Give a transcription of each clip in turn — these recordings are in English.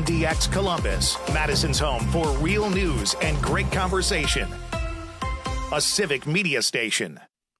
WMDX Columbus, Madison's home for real news and great conversation. A civic media station.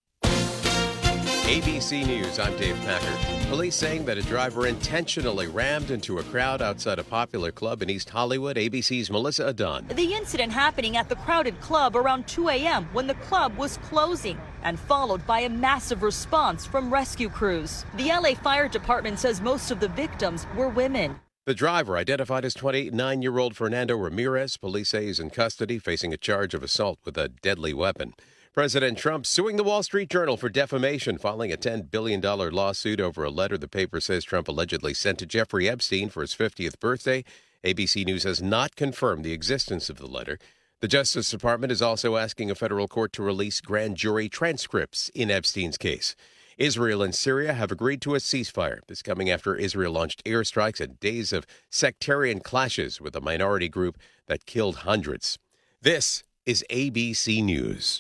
ABC News, I'm Dave Packer. Police saying that a driver intentionally rammed into a crowd outside a popular club in East Hollywood. ABC's Melissa Adon. The incident happening at the crowded club around 2 a.m. when the club was closing and followed by a massive response from rescue crews. The LA Fire Department says most of the victims were women. The driver, identified as 29-year-old Fernando Ramirez, police say he's in custody facing a charge of assault with a deadly weapon. President Trump suing the Wall Street Journal for defamation, filing a $10 billion lawsuit over a letter the paper says Trump allegedly sent to Jeffrey Epstein for his 50th birthday. ABC News has not confirmed the existence of the letter. The Justice Department is also asking a federal court to release grand jury transcripts in Epstein's case. Israel and Syria have agreed to a ceasefire. This coming after Israel launched airstrikes and days of sectarian clashes with a minority group that killed hundreds. This is ABC News.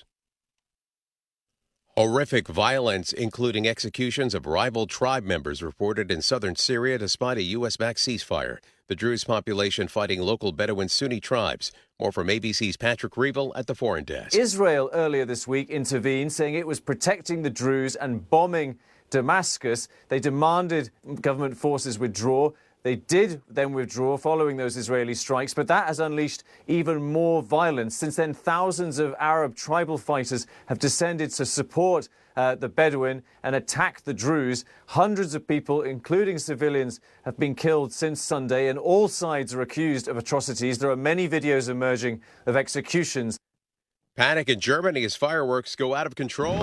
Horrific violence, including executions of rival tribe members, reported in southern Syria despite a U.S.-backed ceasefire. The Druze population fighting local Bedouin Sunni tribes. More from ABC's Patrick Reevell at the Foreign Desk. Israel earlier this week intervened, saying it was protecting the Druze and bombing Damascus. They demanded government forces withdraw. They did then withdraw following those Israeli strikes, but that has unleashed even more violence. Since then, thousands of Arab tribal fighters have descended to support the Bedouin and attack the Druze. Hundreds of people, including civilians, have been killed since Sunday, and all sides are accused of atrocities. There are many videos emerging of executions. Panic in Germany as fireworks go out of control.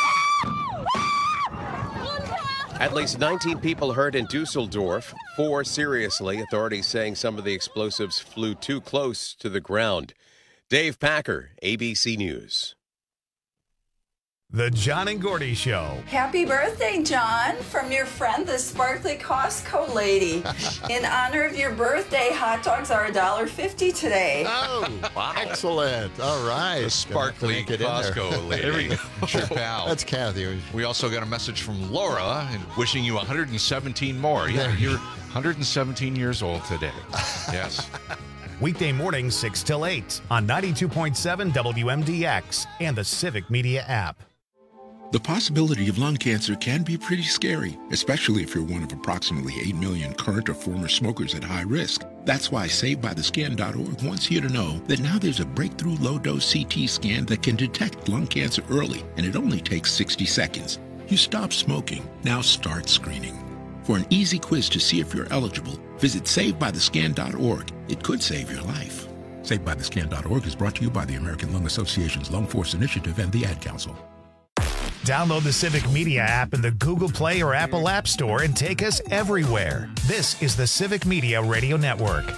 At least 19 people hurt in Dusseldorf, 4 seriously. Authorities saying some of the explosives flew too close to the ground. Dave Packer, ABC News. The John and Gordy Show. Happy birthday, John, from your friend, the sparkly Costco lady. In honor of your birthday, hot dogs are $1.50 today. Oh, wow. Excellent. All right. The sparkly Costco lady. Sure, pal. That's Kathy. We also got a message from Laura wishing you 117 more. Yeah, you're 117 years old today. Yes. Weekday mornings 6 till 8 on 92.7 WMDX and the Civic Media app. The possibility of lung cancer can be pretty scary, especially if you're one of approximately 8 million current or former smokers at high risk. That's why SaveByTheScan.org wants you to know that now there's a breakthrough low-dose CT scan that can detect lung cancer early, and it only takes 60 seconds. You stop smoking, now start screening. For an easy quiz to see if you're eligible, visit SaveByTheScan.org. It could save your life. SaveByTheScan.org is brought to you by the American Lung Association's Lung Force Initiative and the Ad Council. Download the Civic Media app in the Google Play or Apple App Store and take us everywhere. This is the Civic Media Radio Network.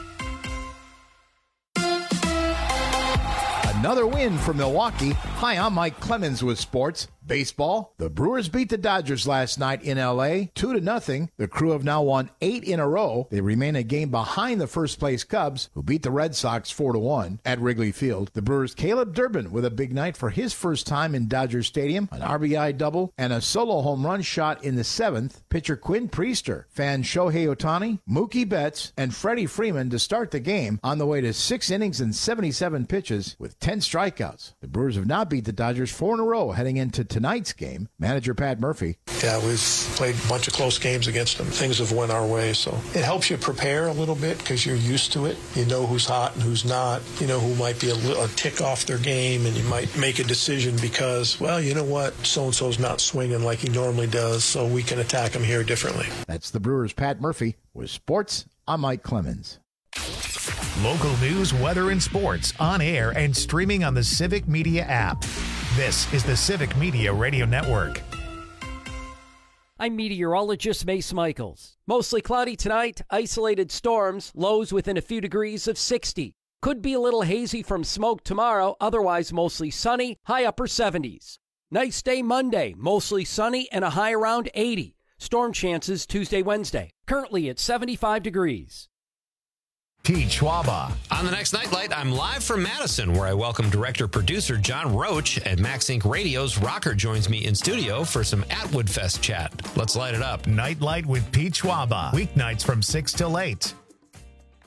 Another win for Milwaukee. Hi, I'm Mike Clemens with sports. Baseball, the Brewers beat the Dodgers last night in L.A. 2-0. The Crew have now won 8 in a row. They remain a game behind the first-place Cubs, who beat the Red Sox 4-1 at Wrigley Field. The Brewers' Caleb Durbin with a big night for his first time in Dodger Stadium, an RBI double, and a solo home run shot in the 7th. Pitcher Quinn Priester fanned Shohei Ohtani, Mookie Betts, and Freddie Freeman to start the game on the way to 6 innings and 77 pitches with 10 strikeouts. The Brewers have now beat the Dodgers 4 in a row heading into tonight's game. Manager Pat Murphy. Yeah, we've played a bunch of close games against them. Things have went our way, so it helps you prepare a little bit because you're used to it. You know who's hot and who's not. You know who might be a tick off their game, and you might make a decision because, well, you know what, so-and-so's not swinging like he normally does, so we can attack him here differently. That's the Brewers' Pat Murphy. With sports, I'm Mike Clemens. Local news, weather, and sports on air and streaming on the Civic Media app. This is the Civic Media Radio Network. I'm meteorologist Mace Michaels. Mostly cloudy tonight, isolated storms, lows within a few degrees of 60. Could be a little hazy from smoke tomorrow, otherwise mostly sunny, high upper 70s. Nice day Monday, mostly sunny and a high around 80. Storm chances Tuesday, Wednesday. Currently at 75 degrees. Pete Schwaba. On the next Nightlight, I'm live from Madison, where I welcome director-producer John Roach, and Max Inc. Radio's Rocker joins me in studio for some Atwood Fest chat. Let's light it up. Nightlight with Pete Schwaba. Weeknights from 6 till 8.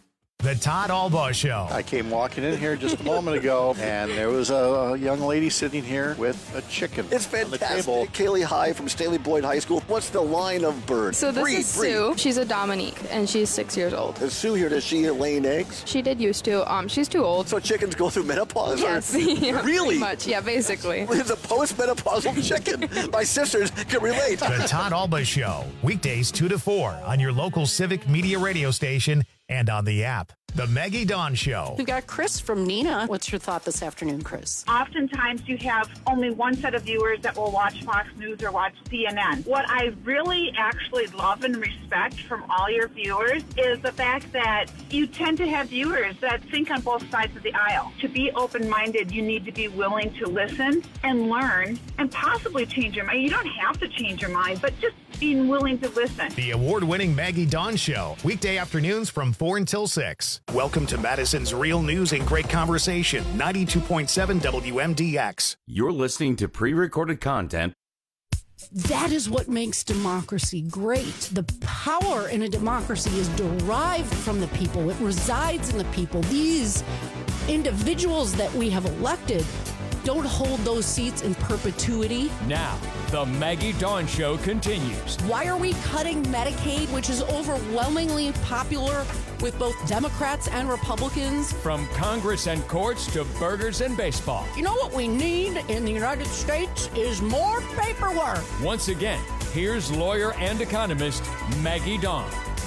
The Todd Albaugh Show. I came walking in here just a moment ago, and there was a young lady sitting here with a chicken. It's fantastic. Kaylee High from Staley Boyd High School. What's the line of bird? So this is Sue. She's a Dominique, and she's 6 years old. Is Sue here? Does she laying eggs? She did used to. She's too old. So chickens go through menopause? Yes. Yeah, really? Pretty much. Yeah, basically. It's a post-menopausal chicken. My sisters can relate. The Todd Albaugh Show. Weekdays 2 to 4 on your local Civic Media radio station and on the app. The Maggie Dawn Show. We've got Chris from Neenah. What's your thought this afternoon, Chris? Oftentimes you have only one set of viewers that will watch Fox News or watch CNN. What I really actually love and respect from all your viewers is the fact that you tend to have viewers that think on both sides of the aisle. To be open-minded, you need to be willing to listen and learn and possibly change your mind. You don't have to change your mind, but just being willing to listen. The award-winning Maggie Dawn Show. Weekday afternoons from 4 until 6. Welcome to Madison's Real News and Great Conversation, 92.7 WMDX. You're listening to pre-recorded content. That is what makes democracy great. The power in a democracy is derived from the people. It resides in the people. These individuals that we have elected don't hold those seats in perpetuity. Now, the Maggie Dawn Show continues. Why are we cutting Medicaid, which is overwhelmingly popular with both Democrats and Republicans? From Congress and courts to burgers and baseball. You know what we need in the United States is more paperwork. Once again, here's lawyer and economist Maggie Dawn.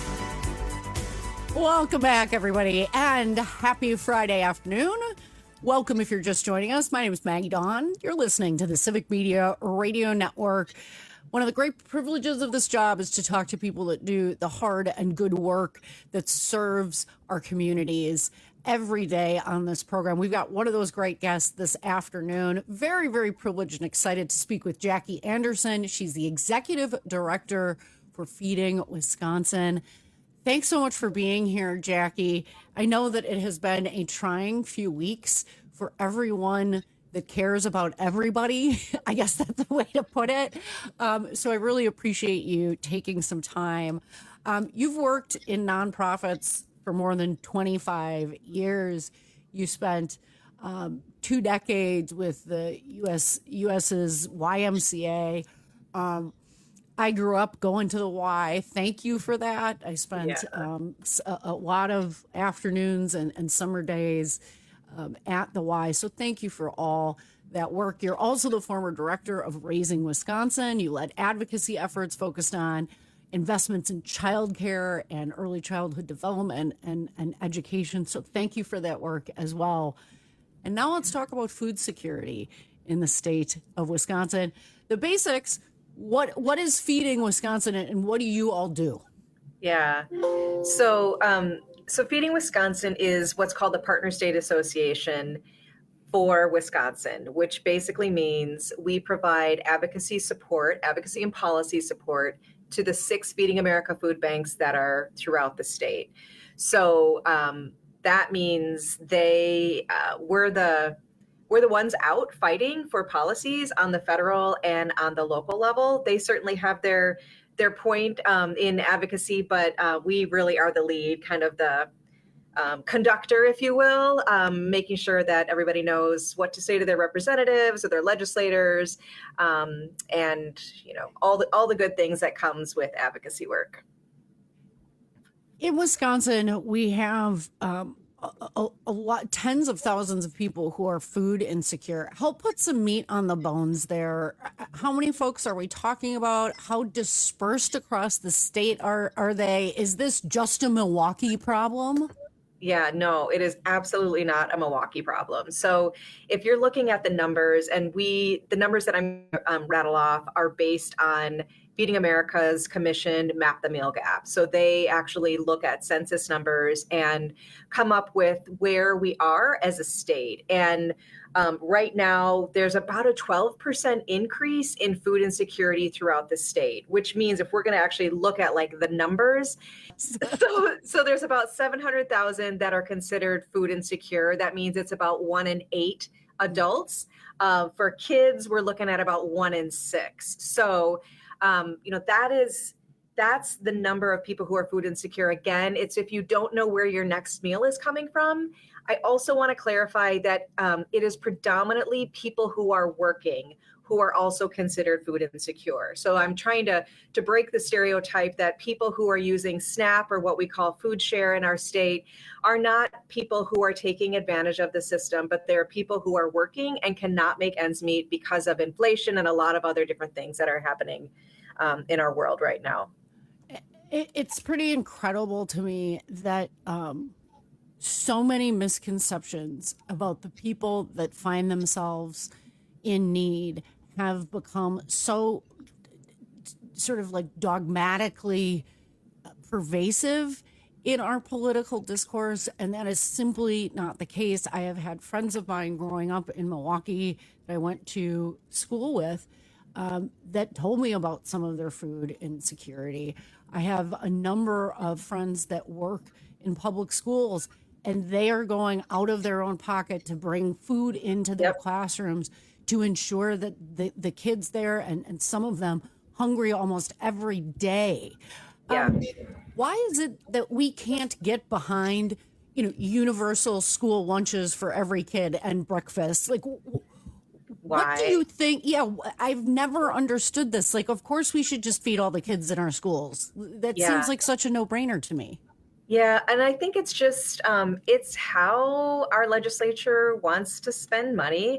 Welcome back, everybody, and happy Friday afternoon. Welcome if you're just joining us. My name is Maggie Dawn. You're listening to the Civic Media Radio Network. One of the great privileges of this job is to talk to people that do the hard and good work that serves our communities every day on this program. We've got one of those great guests this afternoon. Very, very privileged and excited to speak with Jackie Anderson. She's the executive director for Feeding Wisconsin. Thanks so much for being here, Jackie. I know that it has been a trying few weeks for everyone that cares about everybody. I guess that's the way to put it. So I really appreciate you taking some time. You've worked in nonprofits for more than 25 years. You spent 2 decades with the US's YMCA. I grew up going to the Y. Thank you for that. I spent a lot of afternoons and summer days at the Y. So thank you for all that work. You're also the former director of Raising Wisconsin. You led advocacy efforts focused on investments in childcare and early childhood development and education. So thank you for that work as well. And now let's talk about food security in the state of Wisconsin. The basics. What is Feeding Wisconsin, and what do you all do? Yeah, so Feeding Wisconsin is what's called the Partner State Association for Wisconsin, which basically means we provide advocacy and policy support to the 6 Feeding America food banks that are throughout the state. So that means we're the ones out fighting for policies on the federal and on the local level. They certainly have their point in advocacy, but we really are the lead, kind of the conductor, if you will, making sure that everybody knows what to say to their representatives or their legislators, and all the good things that comes with advocacy work. In Wisconsin, we have a lot, tens of thousands of people who are food insecure. Help put some meat on the bones there. How many folks are we talking about? How dispersed across the state are they? Is this just a Milwaukee problem? Yeah, no, it is absolutely not a Milwaukee problem. So if you're looking at the numbers, and the numbers that I'm rattle off are based on Feeding America's commissioned Map the Meal Gap. So they actually look at census numbers and come up with where we are as a state. And right now, there's about a 12% increase in food insecurity throughout the state, which means if we're going to actually look at like the numbers, so there's about 700,000 that are considered food insecure. That means it's about 1 in 8 adults. For kids, we're looking at about 1 in 6. So that that's the number of people who are food insecure. Again, it's if you don't know where your next meal is coming from. I also want to clarify that it is predominantly people who are working who are also considered food insecure. So I'm trying to break the stereotype that people who are using SNAP or what we call food share in our state are not people who are taking advantage of the system, but they're people who are working and cannot make ends meet because of inflation and a lot of other different things that are happening in our world right now. It's pretty incredible to me that so many misconceptions about the people that find themselves in need have become so sort of like dogmatically pervasive in our political discourse, and that is simply not the case. I have had friends of mine growing up in Milwaukee that I went to school with that told me about some of their food insecurity. I have a number of friends that work in public schools, and they are going out of their own pocket to bring food into their classrooms to ensure that the kids there, and some of them hungry almost every day. Why is it that we can't get behind, universal school lunches for every kid and breakfast? Like, what do you think? Yeah, I've never understood this. Like, of course we should just feed all the kids in our schools. That seems like such a no-brainer to me. Yeah, and I think it's just it's how our legislature wants to spend money.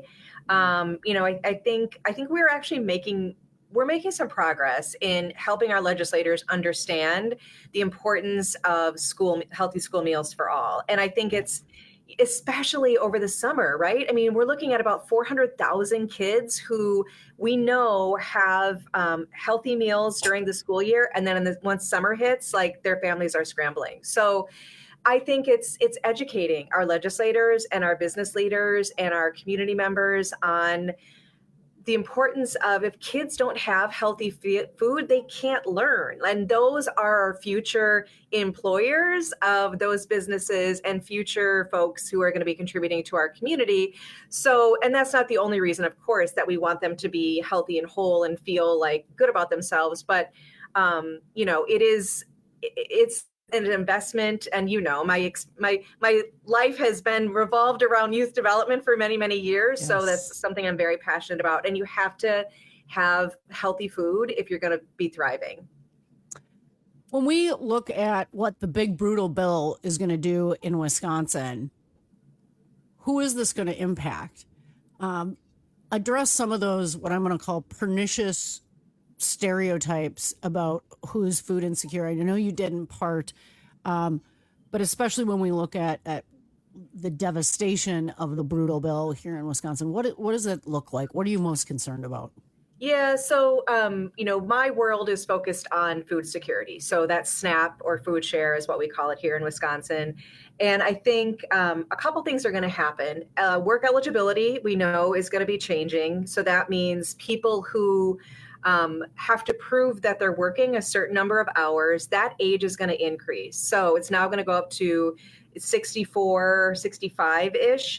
I think we're actually making some progress in helping our legislators understand the importance of healthy school meals for all. And I think it's especially over the summer, right? I mean, we're looking at about 400,000 kids who we know have healthy meals during the school year. And then once summer hits, like their families are scrambling. So I think it's educating our legislators and our business leaders and our community members on the importance of, if kids don't have healthy food, they can't learn. And those are our future employers of those businesses and future folks who are going to be contributing to our community. So, and that's not the only reason, of course, that we want them to be healthy and whole and feel like good about themselves. But, it's an investment. And, my life has been revolved around youth development for many, many years. Yes. So that's something I'm very passionate about. And you have to have healthy food if you're going to be thriving. When we look at what the big brutal bill is going to do in Wisconsin, who is this going to impact? Address some of those, what I'm going to call pernicious stereotypes about who's food insecure. I know you did in part, but especially when we look at the devastation of the brutal bill here in Wisconsin, what does it look like? What are you most concerned about? Yeah, so, my world is focused on food security. So that's SNAP, or food share is what we call it here in Wisconsin. And I think a couple things are going to happen. Work eligibility, we know, is going to be changing. So that means people who have to prove that they're working a certain number of hours, that age is going to increase. So it's now going to go up to 64, 65-ish.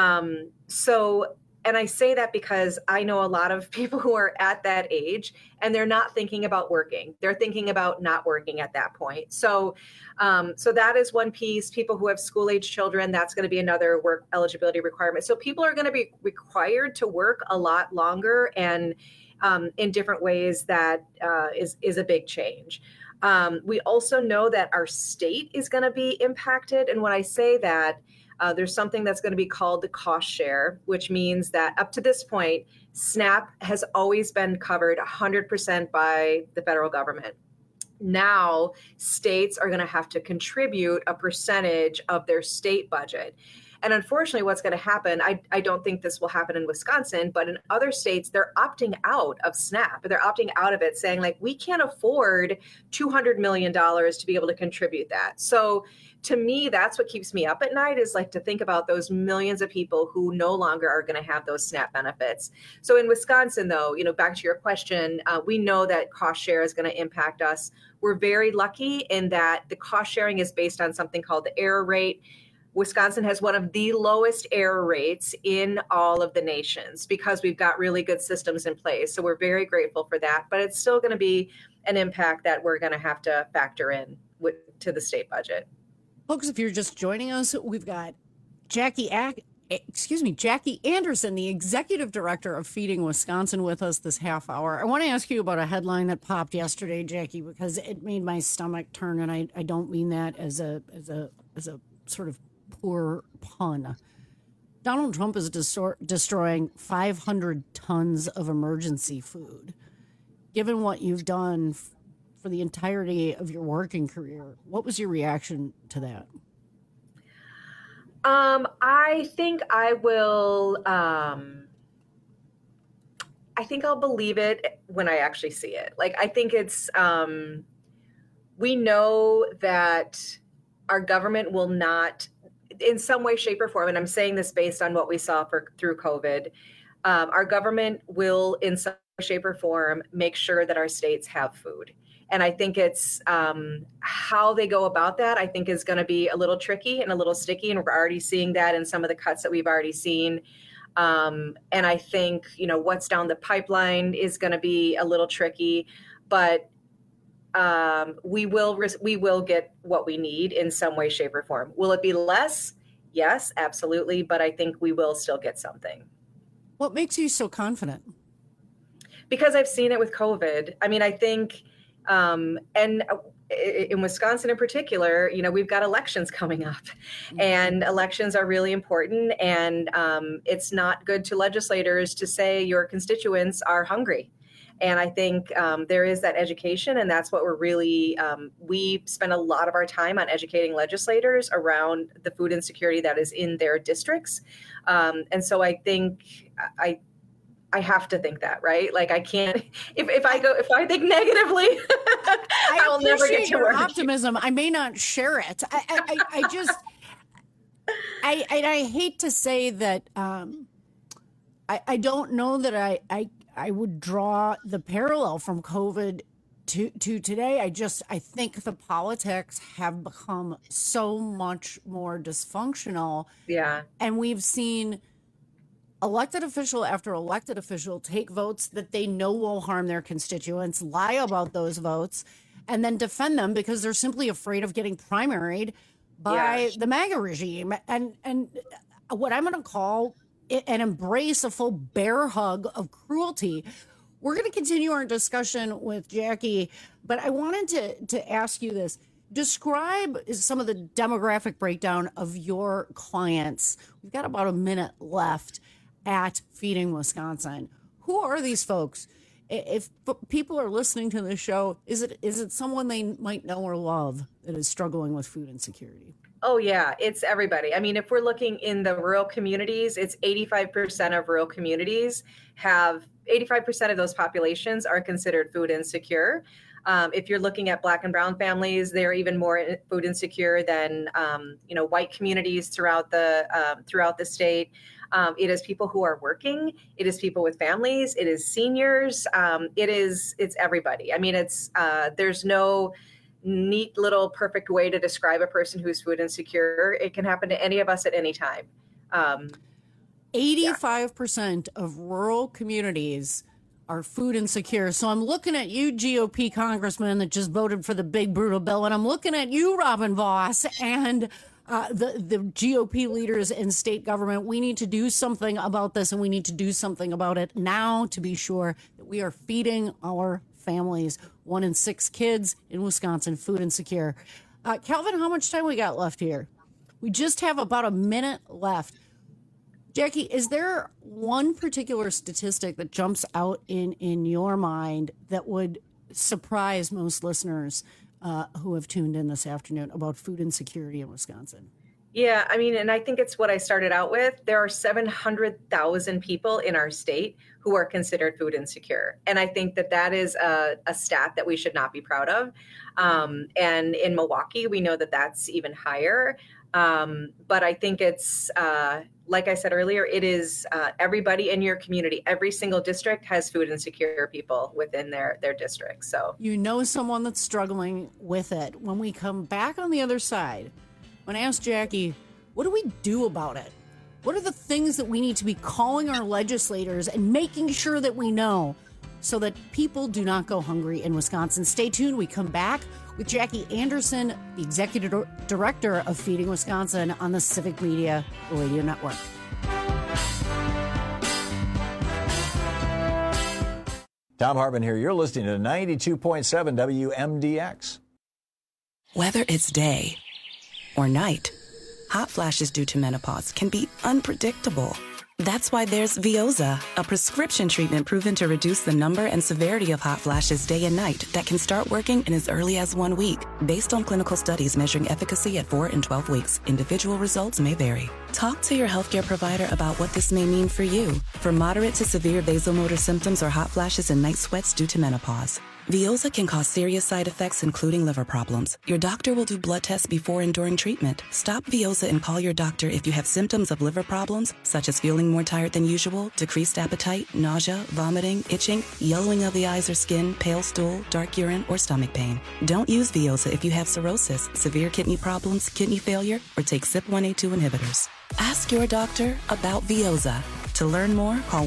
And I say that because I know a lot of people who are at that age and they're not thinking about working. They're thinking about not working at that point. So that is one piece. People who have school-age children, that's going to be another work eligibility requirement. So people are going to be required to work a lot longer and in different ways. That is a big change. We also know that our state is going to be impacted. And when I say that, there's something that's going to be called the cost share, which means that up to this point, SNAP has always been covered 100% by the federal government. Now, states are going to have to contribute a percentage of their state budget. And unfortunately, what's going to happen, I don't think this will happen in Wisconsin, but in other states, they're opting out of SNAP. They're opting out of it, saying, like, we can't afford $200 million to be able to contribute that. So to me, that's what keeps me up at night, is like to think about those millions of people who no longer are going to have those SNAP benefits. So in Wisconsin, though, back to your question, we know that cost share is going to impact us. We're very lucky in that the cost sharing is based on something called the error rate. Wisconsin has one of the lowest error rates in all of the nations because we've got really good systems in place. So we're very grateful for that, but it's still going to be an impact that we're going to have to factor in to the state budget. Folks, if you're just joining us, we've got Jackie Anderson, the executive director of Feeding Wisconsin, with us this half hour. I want to ask you about a headline that popped yesterday, Jackie, because it made my stomach turn, and I don't mean that as a sort of poor pun. Donald Trump is destroying 500 tons of emergency food. Given what you've done for the entirety of your working career, what was your reaction to that? I think I will. I think I'll believe it when I actually see it. Like, I think it's. We know that our government will not, in some way, shape, or form, and I'm saying this based on what we saw through COVID, our government will, in some way, shape, or form, make sure that our states have food. And I think it's how they go about that, I think, is going to be a little tricky and a little sticky. And we're already seeing that in some of the cuts that we've already seen. And I think, what's down the pipeline is going to be a little tricky. But we will get what we need in some way, shape, or form. Will it be less? Yes, absolutely. But I think we will still get something. What makes you so confident? Because I've seen it with COVID. I mean, I think, and in Wisconsin in particular, we've got elections coming up, and elections are really important. And it's not good to legislators to say your constituents are hungry. And I think there is that education, and that's what we're really, we spend a lot of our time on educating legislators around the food insecurity that is in their districts. And so I think I have to think that, right? Like, I can't, if I think negatively, I will never get to your work. Optimism. I may not share it. I hate to say that, I don't know that I would draw the parallel from COVID to today. I think the politics have become so much more dysfunctional. Yeah. And we've seen elected official after elected official take votes that they know will harm their constituents, lie about those votes, and then defend them because they're simply afraid of getting primaried by the MAGA regime. And what I'm going to call and embrace a full bear hug of cruelty. We're going to continue our discussion with Jackie, but I wanted to ask you this. Describe some of the demographic breakdown of your clients. We've got about a minute left at Feeding Wisconsin. Who are these folks? If people are listening to this show, is it someone they might know or love that is struggling with food insecurity? Oh, yeah, it's everybody. I mean, if we're looking in the rural communities, it's 85% of rural communities have 85% of those populations are considered food insecure. If you're looking at Black and brown families, they're even more food insecure than white communities throughout the state. It is people who are working. It is people with families. It is seniors. It's everybody. I mean, there's no neat little perfect way to describe a person who's food insecure. It can happen to any of us at any time. 85% of rural communities are food insecure. So I'm looking at you, GOP congressman that just voted for the big brutal bill, and I'm looking at you, Robin Vos, and the GOP leaders in state government. We need to do something about this, and we need to do something about it now to be sure that we are feeding our families. 1 in 6 kids in Wisconsin food insecure. Calvin, how much time we got left here? We just have about a minute left. Jackie, is there one particular statistic that jumps out in your mind that would surprise most listeners who have tuned in this afternoon about food insecurity in Wisconsin? Yeah, I mean, and I think it's what I started out with. There are 700,000 people in our state who are considered food insecure. And I think that is a stat that we should not be proud of. And in Milwaukee, we know that that's even higher. But I think it's, like I said earlier, it is everybody in your community. Every single district has food insecure people within their district. So you know someone that's struggling with it. When we come back on the other side, I'm going to ask Jackie What do we do about it? What are the things that we need to be calling our legislators and making sure that we know so that people do not go hungry in Wisconsin? Stay tuned. We come back with Jackie Anderson, the Executive Director of Feeding Wisconsin on the Civic Media Radio Network. Tom Hartman here. You're listening to 92.7 WMDX. Whether it's day or night, hot flashes due to menopause can be unpredictable. That's why there's Veoza, a prescription treatment proven to reduce the number and severity of hot flashes day and night that can start working in as early as 1 week. Based on clinical studies measuring efficacy at 4 and 12 weeks, individual results may vary. Talk to your healthcare provider about what this may mean for you. For moderate to severe vasomotor symptoms or hot flashes and night sweats due to menopause, Veoza can cause serious side effects, including liver problems. Your doctor will do blood tests before and during treatment. Stop Veoza and call your doctor if you have symptoms of liver problems, such as feeling more tired than usual, decreased appetite, nausea, vomiting, itching, yellowing of the eyes or skin, pale stool, dark urine, or stomach pain. Don't use Veoza if you have cirrhosis, severe kidney problems, kidney failure, or take CYP1A2 inhibitors. Ask your doctor about Veoza. To learn more, call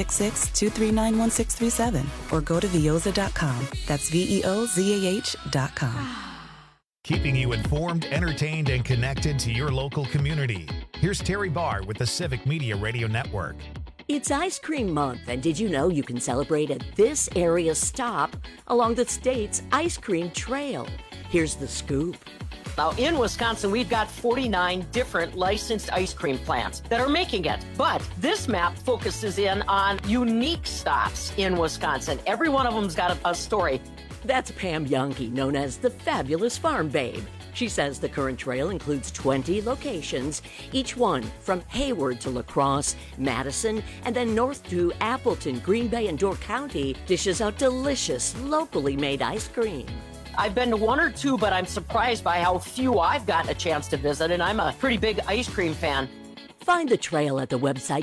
1-866-239-1637 or go to Veoza.com. That's VEOZAH.com. Keeping you informed, entertained, and connected to your local community. Here's Terry Barr with the Civic Media Radio Network. It's Ice Cream Month, and did you know you can celebrate at this area stop along the state's ice cream trail? Here's the scoop. Now, in Wisconsin, we've got 49 different licensed ice cream plants that are making it. But this map focuses in on unique stops in Wisconsin. Every one of them's got a story. That's Pam Youngke, known as the Fabulous Farm Babe. She says the current trail includes 20 locations, each one from Hayward to La Crosse, Madison, and then north to Appleton, Green Bay, and Door County dishes out delicious, locally made ice cream. I've been to one or two, but I'm surprised by how few I've gotten a chance to visit, and I'm a pretty big ice cream fan. Find the trail at the website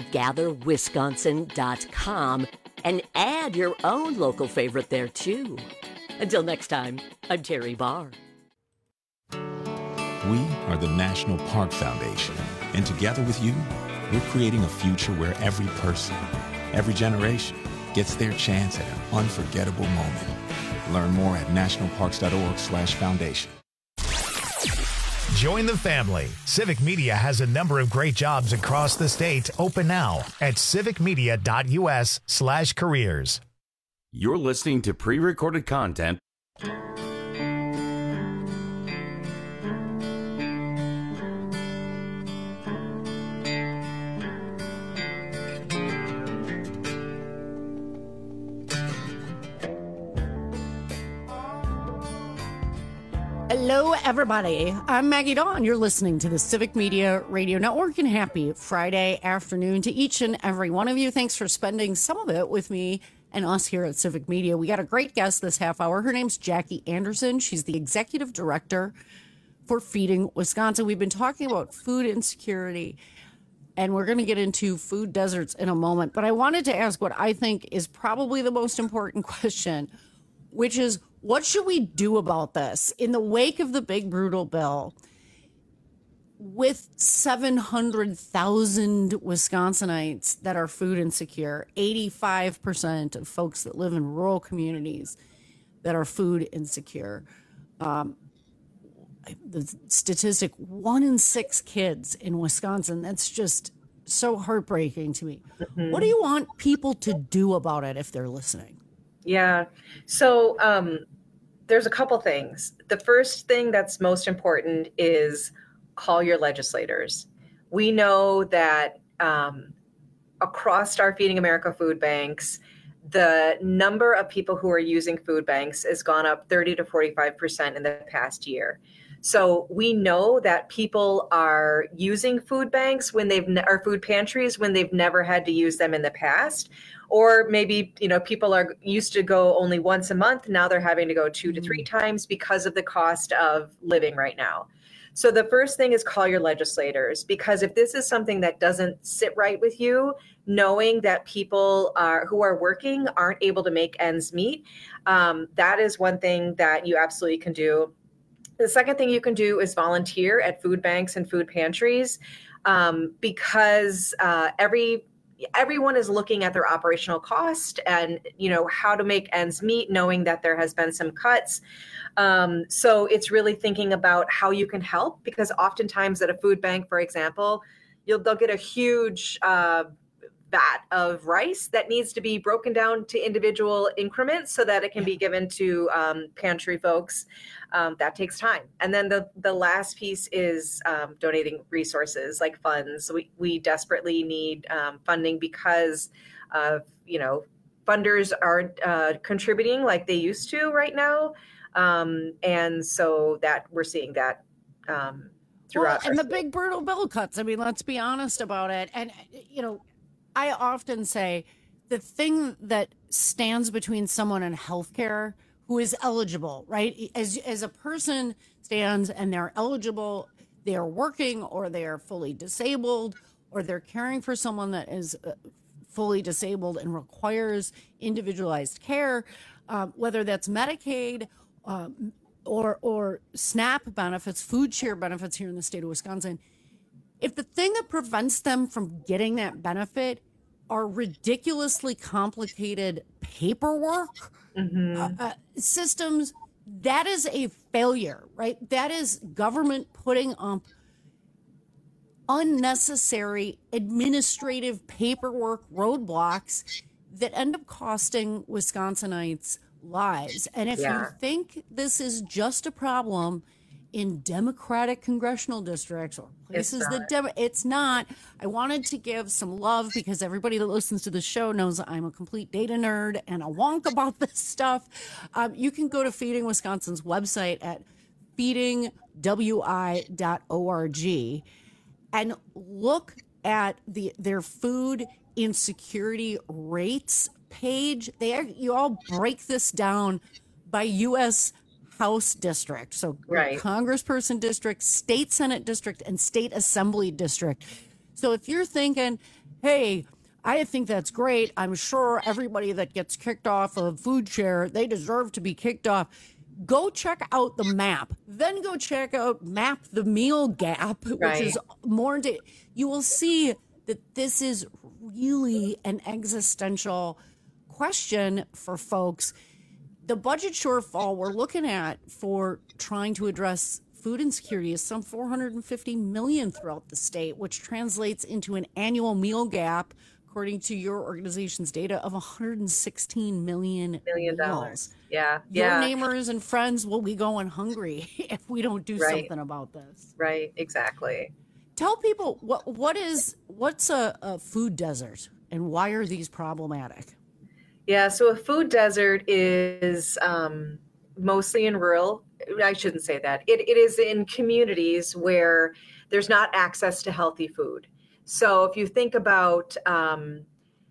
gatherwisconsin.com and add your own local favorite there, too. Until next time, I'm Terry Barr. We are the National Park Foundation, and together with you, we're creating a future where every person, every generation gets their chance at an unforgettable moment. Learn more at nationalparks.org/foundation. Join the family. Civic Media has a number of great jobs across the state open now at civicmedia.us/careers. You're listening to pre-recorded content. Hello, everybody. I'm Maggie Dawn. You're listening to the Civic Media Radio Network, and happy Friday afternoon to each and every one of you. Thanks for spending some of it with me and us here at Civic Media. We got a great guest this half hour. Her name's Jackie Anderson. She's the Executive Director for Feeding Wisconsin. We've been talking about food insecurity, and we're going to get into food deserts in a moment. But I wanted to ask what I think is probably the most important question, which is, what should we do about this in the wake of the big brutal bill? With 700,000 Wisconsinites that are food insecure, 85% of folks that live in rural communities that are food insecure. The statistic, 1 in 6 kids in Wisconsin, that's just so heartbreaking to me. Mm-hmm. What do you want people to do about it if they're listening? Yeah. So there's a couple things. The first thing that's most important is call your legislators. We know that across our Feeding America food banks, the number of people who are using food banks has gone up 30 to 45% in the past year. So we know that people are using food banks or food pantries when they've never had to use them in the past. Or maybe, people are used to go only once a month. Now they're having to go 2 to 3 times because of the cost of living right now. So the first thing is call your legislators, because if this is something that doesn't sit right with you, knowing that people who are working aren't able to make ends meet, that is one thing that you absolutely can do. The second thing you can do is volunteer at food banks and food pantries, because everyone is looking at their operational cost and, how to make ends meet, knowing that there has been some cuts. So it's really thinking about how you can help, because oftentimes at a food bank, for example, they'll get a huge vat of rice that needs to be broken down to individual increments so that it can be given to pantry folks. That takes time. And then the last piece is donating resources like funds. We desperately need funding because of, funders aren't contributing like they used to right now. And so that we're seeing that throughout. And the big brutal bill cuts. I mean, let's be honest about it. And, I often say the thing that stands between someone and healthcare who is eligible, right? As a person stands and they're eligible, they're working or they're fully disabled or they're caring for someone that is fully disabled and requires individualized care, whether that's Medicaid or SNAP benefits, food share benefits here in the state of Wisconsin. If the thing that prevents them from getting that benefit are ridiculously complicated paperwork systems, that is a failure, right? That is government putting up unnecessary administrative paperwork roadblocks that end up costing Wisconsinites lives. And if you think this is just a problem in Democratic congressional districts or places it's not. I wanted to give some love because everybody that listens to the show knows I'm a complete data nerd and a wonk about this stuff. You can go to Feeding Wisconsin's website at feedingwi.org and look at their food insecurity rates page. You all break this down by U.S. House district. So Congressperson district, state Senate district, and state assembly district. So if you're thinking, hey, I think that's great, I'm sure everybody that gets kicked off of food share, they deserve to be kicked off. Go check out the map. Then go check out Map the Meal Gap, which is more. You will see that this is really an existential question for folks. The budget shortfall we're looking at for trying to address food insecurity is some $450 million throughout the state, which translates into an annual meal gap, according to your organization's data, of $116 million. Yeah. Your neighbors and friends will be going hungry if we don't do something about this. Right, exactly. Tell people what's a food desert and why are these problematic? Yeah, so a food desert is mostly in rural. I shouldn't say that. It is in communities where there's not access to healthy food. So if you think about in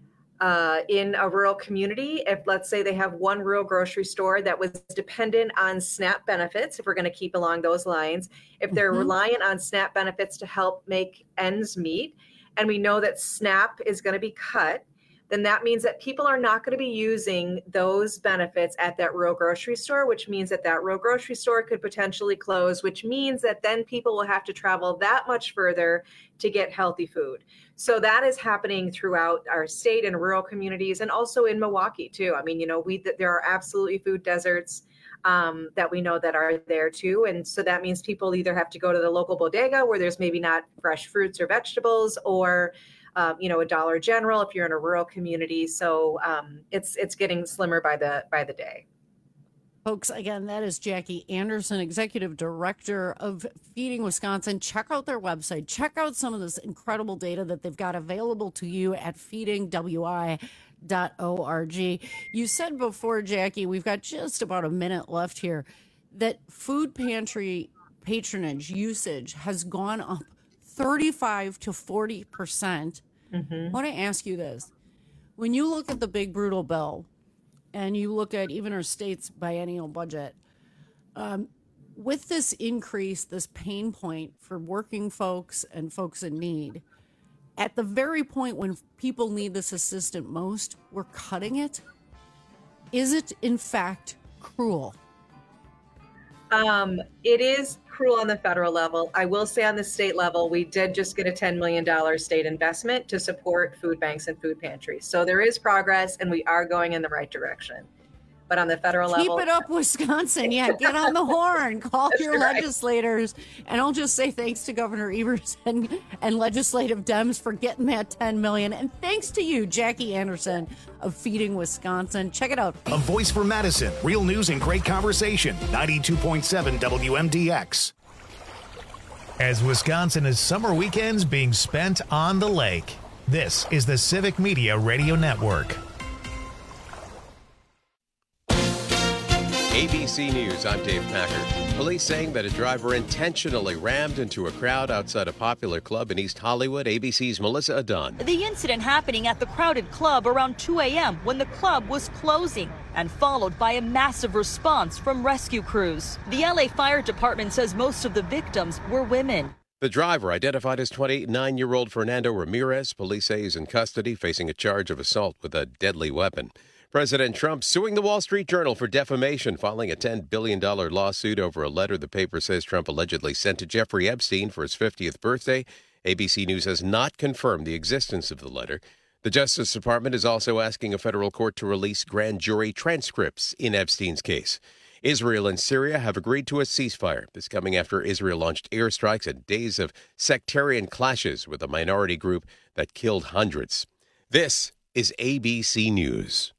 a rural community, if let's say they have one rural grocery store that was dependent on SNAP benefits, if we're going to keep along those lines, if they're reliant on SNAP benefits to help make ends meet, and we know that SNAP is going to be cut, then that means that people are not going to be using those benefits at that rural grocery store, which means that that rural grocery store could potentially close, which means that then people will have to travel that much further to get healthy food. So that is happening throughout our state and rural communities, and also in Milwaukee too. I mean, there are absolutely food deserts that we know that are there too. And so that means people either have to go to the local bodega where there's maybe not fresh fruits or vegetables, or a Dollar General if you're in a rural community. So it's getting slimmer by the day. Folks, again, that is Jackie Anderson, Executive Director of Feeding Wisconsin. Check out their website. Check out some of this incredible data that they've got available to you at feedingwi.org. You said before, Jackie, we've got just about a minute left here, that food pantry patronage usage has gone up 35 to 40%. I want to ask you this. When you look at the big brutal bill and you look at even our state's biennial budget, with this increase, this pain point for working folks and folks in need, at the very point when people need this assistance most, we're cutting it. Is it in fact cruel? It is cruel on the federal level. I will say on the state level, we did just get a $10 million state investment to support food banks and food pantries. So there is progress, and we are going in the right direction. But on the federal level... Keep it up, Wisconsin. Yeah, get on the horn. Call your legislators. And I'll just say thanks to Governor Evers and legislative Dems for getting that $10 million. And thanks to you, Jackie Anderson of Feeding Wisconsin. Check it out. A voice for Madison. Real news and great conversation. 92.7 WMDX. As Wisconsin is summer weekends being spent on the lake, this is the Civic Media Radio Network. ABC News, I'm Dave Packard. Police saying that a driver intentionally rammed into a crowd outside a popular club in East Hollywood. ABC's Melissa Adon. The incident happening at the crowded club around 2 a.m. when the club was closing, and followed by a massive response from rescue crews. The LA Fire Department says most of the victims were women. The driver, identified as 29-year-old Fernando Ramirez, police say he's in custody, facing a charge of assault with a deadly weapon. President Trump suing the Wall Street Journal for defamation, filing a $10 billion lawsuit over a letter the paper says Trump allegedly sent to Jeffrey Epstein for his 50th birthday. ABC News has not confirmed the existence of the letter. The Justice Department is also asking a federal court to release grand jury transcripts in Epstein's case. Israel and Syria have agreed to a ceasefire. This coming after Israel launched airstrikes and days of sectarian clashes with a minority group that killed hundreds. This is ABC News.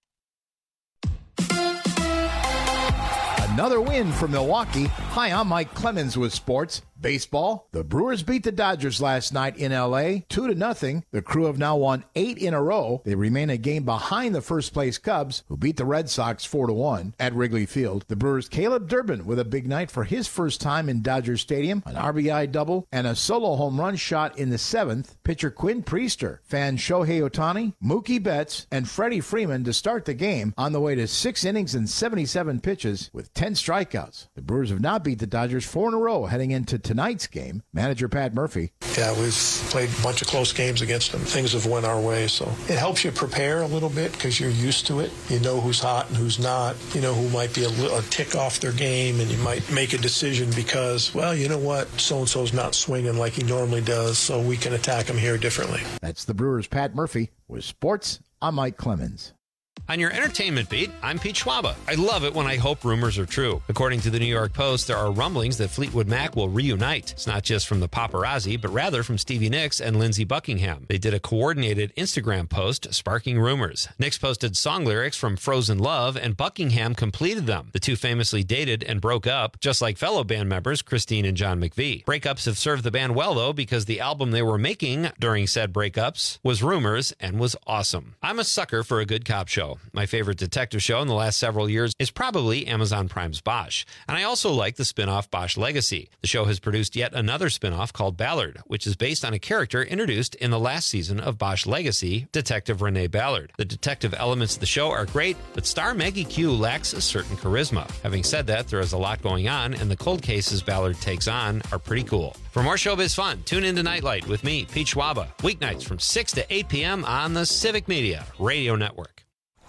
Another win for Milwaukee. Hi, I'm Mike Clemens with sports. Baseball. The Brewers beat the Dodgers last night in L.A. 2-0. The Crew have now won 8 in a row. They remain a game behind the first-place Cubs, who beat the Red Sox 4-1 at Wrigley Field. The Brewers' Caleb Durbin with a big night for his first time in Dodger Stadium, an RBI double, and a solo home run shot in the 7th. Pitcher Quinn Priester, fan Shohei Ohtani, Mookie Betts, and Freddie Freeman to start the game on the way to 6 innings and 77 pitches with 10 strikeouts. The Brewers have now beat the Dodgers 4 in a row heading into tonight's game. Manager Pat Murphy. Yeah, we've played a bunch of close games against them. Things have went our way, so it helps you prepare a little bit because you're used to it. You know who's hot and who's not. You know who might be a tick off their game, and you might make a decision because, well, you know what, so-and-so's not swinging like he normally does, so we can attack him here differently. That's the Brewers' Pat Murphy. With sports, I'm Mike Clemens. On your entertainment beat, I'm Pete Schwaba. I love it when I hope rumors are true. According to the New York Post, there are rumblings that Fleetwood Mac will reunite. It's not just from the paparazzi, but rather from Stevie Nicks and Lindsey Buckingham. They did a coordinated Instagram post sparking rumors. Nicks posted song lyrics from Frozen Love, and Buckingham completed them. The two famously dated and broke up, just like fellow band members Christine and John McVie. Breakups have served the band well, though, because the album they were making during said breakups was Rumors and was awesome. I'm a sucker for a good cop show. My favorite detective show in the last several years is probably Amazon Prime's Bosch. And I also like the spin-off Bosch Legacy. The show has produced yet another spin-off called Ballard, which is based on a character introduced in the last season of Bosch Legacy, Detective Renee Ballard. The detective elements of the show are great, but star Maggie Q lacks a certain charisma. Having said that, there is a lot going on, and the cold cases Ballard takes on are pretty cool. For more showbiz fun, tune into Nightlight with me, Pete Schwaba, weeknights from 6 to 8 p.m. on the Civic Media Radio Network.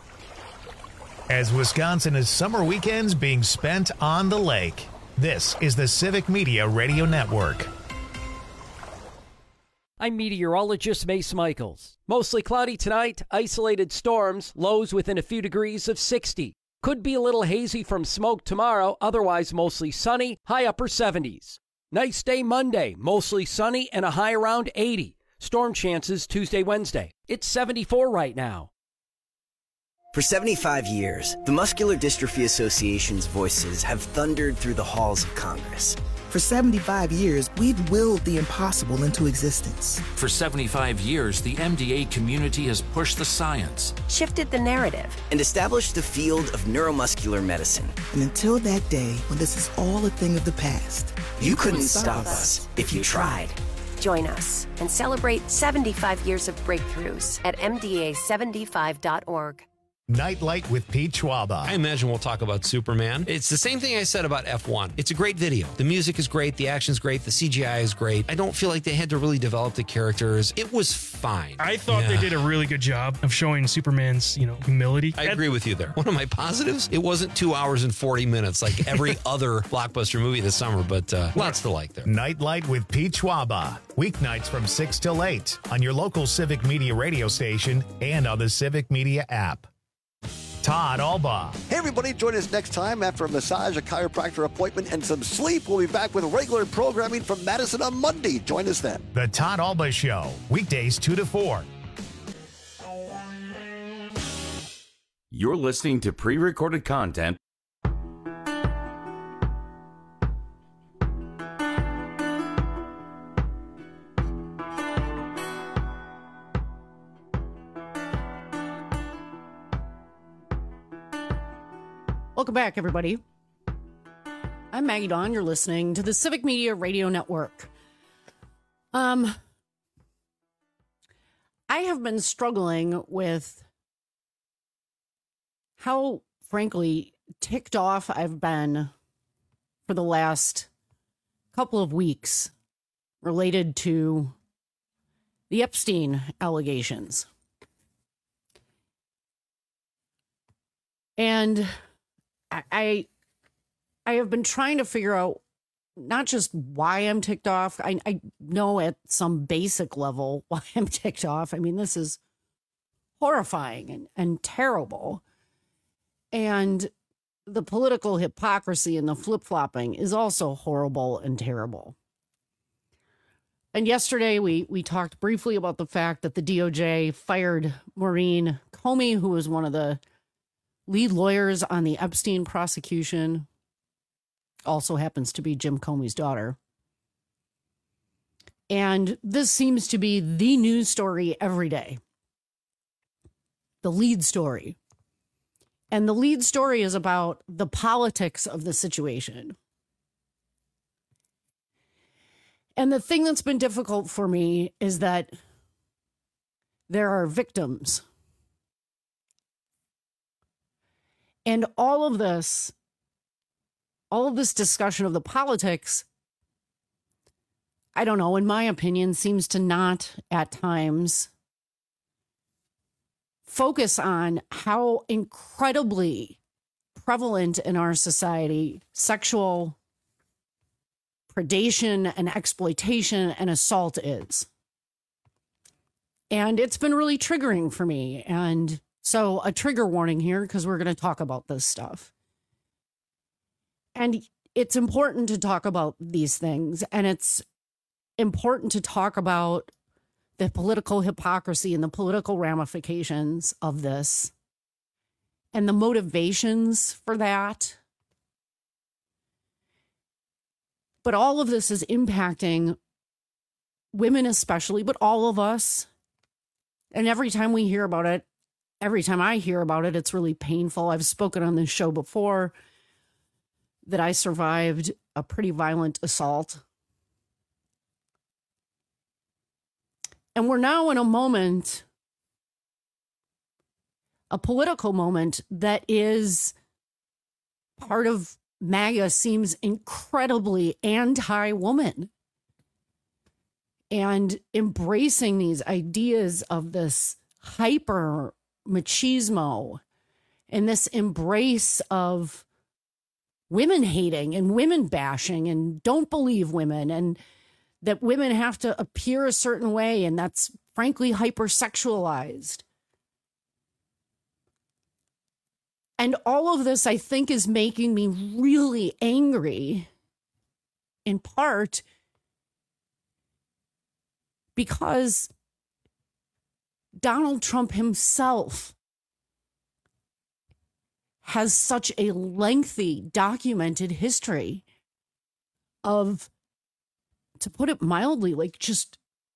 As Wisconsin is summer weekends being spent on the lake, this is the Civic Media Radio Network. I'm meteorologist Mace Michaels. Mostly cloudy tonight, isolated storms, lows within a few degrees of 60. Could be a little hazy from smoke tomorrow, otherwise mostly sunny, high upper 70s. Nice day Monday, mostly sunny and a high around 80. Storm chances Tuesday, Wednesday. It's 74 right now. For 75 years, the Muscular Dystrophy Association's voices have thundered through the halls of Congress. For 75 years, we've willed the impossible into existence. For 75 years, the MDA community has pushed the science, shifted the narrative, and established the field of neuromuscular medicine. And until that day, when this is all a thing of the past, you couldn't stop us if you tried. Join us and celebrate 75 years of breakthroughs at MDA75.org. Nightlight with Pete Schwaba. I imagine we'll talk about Superman. It's the same thing I said about F1. It's a great video. The music is great. The action's great. The CGI is great. I don't feel like they had to really develop the characters. It was fine. I thought they did a really good job of showing Superman's, humility. I agree with you there. One of my positives, it wasn't 2 hours and 40 minutes like every other blockbuster movie this summer, but lots to like there. Nightlight with Pete Schwaba. Weeknights from 6 till 8 on your local Civic Media radio station and on the Civic Media app. Todd Alba. Hey, everybody, join us next time after a massage, a chiropractor appointment, and some sleep. We'll be back with regular programming from Madison on Monday. Join us then. The Todd Alba Show, weekdays 2 to 4. You're listening to pre-recorded content. Welcome back, everybody. I'm Maggie Dawn. You're listening to the Civic Media Radio Network. I have been struggling with how, frankly, ticked off I've been for the last couple of weeks related to the Epstein allegations. And I have been trying to figure out not just why I'm ticked off. I know at some basic level why I'm ticked off. I mean, this is horrifying and terrible. And the political hypocrisy and the flip-flopping is also horrible and terrible. And yesterday we talked briefly about the fact that the DOJ fired Maureen Comey, who was one of the lead lawyers on the Epstein prosecution, also happens to be Jim Comey's daughter. And this seems to be the news story every day. The lead story. And the lead story is about the politics of the situation. And the thing that's been difficult for me is that there are victims. And all of this discussion of the politics, I don't know, in my opinion, seems to not at times focus on how incredibly prevalent in our society sexual predation and exploitation and assault is. And it's been really triggering for me. And so a trigger warning here, because we're going to talk about this stuff. And it's important to talk about these things. And it's important to talk about the political hypocrisy and the political ramifications of this and the motivations for that. But all of this is impacting women especially, but all of us. And every time we hear about it, every time I hear about it, it's really painful. I've spoken on this show before that I survived a pretty violent assault. And we're now in a moment, a political moment that is part of MAGA seems incredibly anti-woman and embracing these ideas of this hyper machismo and this embrace of women hating and women bashing and don't believe women and that women have to appear a certain way, and that's frankly hypersexualized. And all of this, I think, is making me really angry, in part because Donald Trump himself has such a lengthy, documented history of, to put it mildly, like just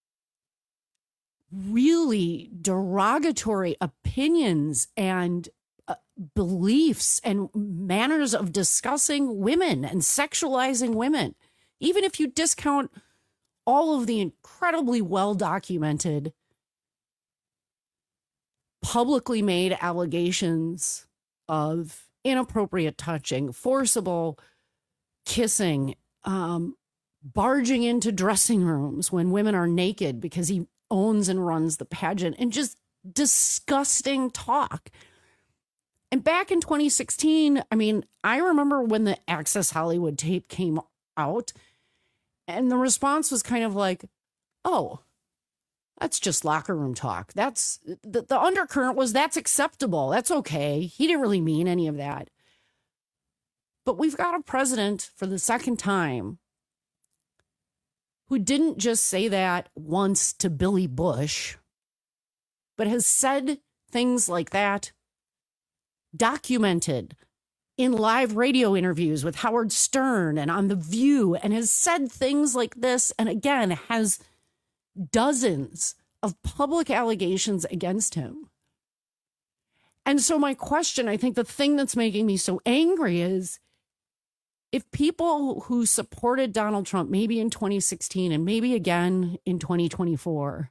really derogatory opinions and beliefs and manners of discussing women and sexualizing women. Even if you discount all of the incredibly well-documented publicly made allegations of inappropriate touching, forcible kissing, barging into dressing rooms when women are naked because he owns and runs the pageant, and just disgusting talk. And back in 2016, I mean, I remember when the Access Hollywood tape came out, and the response was kind of like, oh, that's just locker room talk. That's the undercurrent was that's acceptable. That's okay. He didn't really mean any of that. But we've got a president for the second time who didn't just say that once to Billy Bush, but has said things like that, documented in live radio interviews with Howard Stern and on The View, and has said things like this, and again, has dozens of public allegations against him. And so my question, I think the thing that's making me so angry is, if people who supported Donald Trump, maybe in 2016 and maybe again in 2024,